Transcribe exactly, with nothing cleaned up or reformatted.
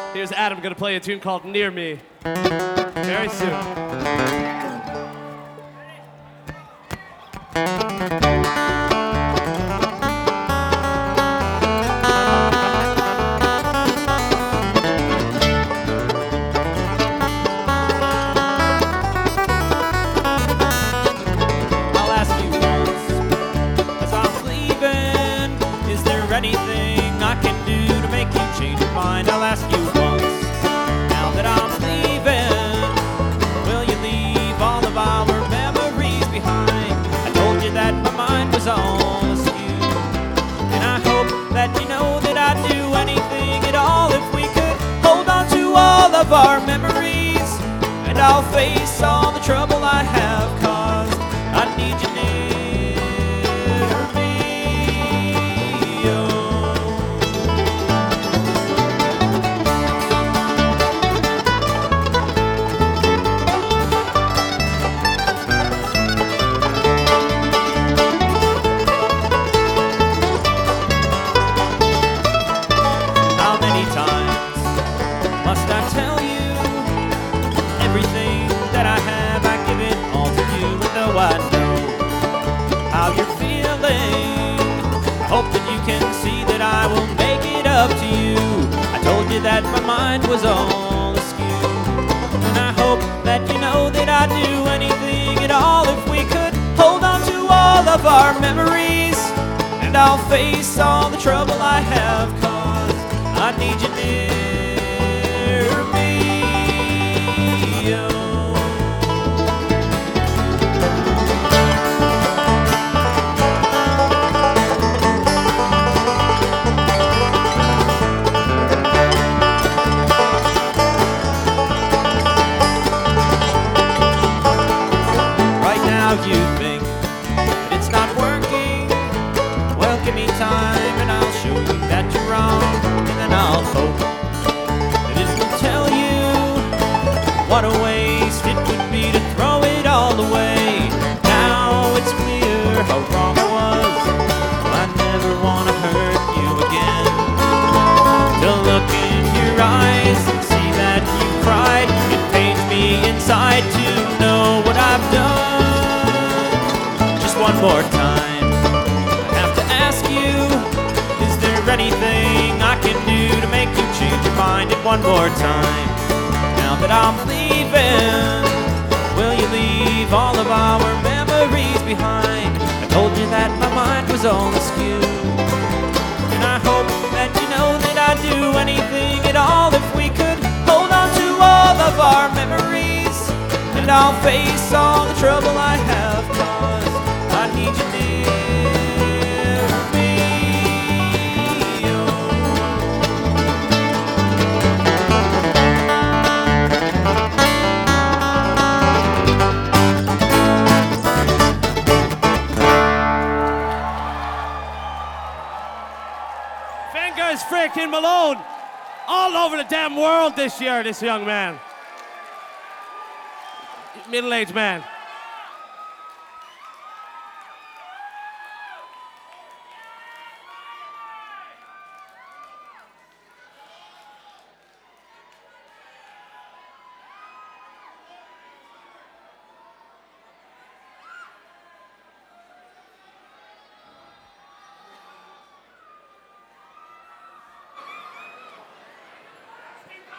Here's Adam gonna play a tune called Near Me. Very soon. Anything I can do to make you change your mind? I'll ask you once. Now that I'm leaving, will you leave all of our memories behind? I told you that my mind was all askew, and I hope that you know that I'd do anything at all if we could hold on to all of our memories. And I'll face all the trouble I have caused. I need you near. I know how you're feeling. I hope that you can see that I will make it up to you. I told you that my mind was all askew, and I hope that you know that I'd do anything at all if we could hold on to all of our memories. And I'll face all the trouble I have caused. I need you near me. Oh. You think that it's not working? Well, give me time and I'll show you that you're wrong. And then I'll hope that it will tell you what a waste it would be to throw it all away. Now it's clear how wrong I was. I never want to hurt you again. To look in your eyes and see that you cried, it pains me inside to know what I've done. One more time, I have to ask you, is there anything I can do to make you change your mind? And one more time, now that I'm leaving, will you leave all of our memories behind? I told you that my mind was all askew, and I hope that you know that I'd do anything at all if we could hold on to all of our memories. And I'll face all the trouble I have caused. I need you near me. Oh. Fingers freaking Malone all over the damn world this year, this young man. Middle-aged man.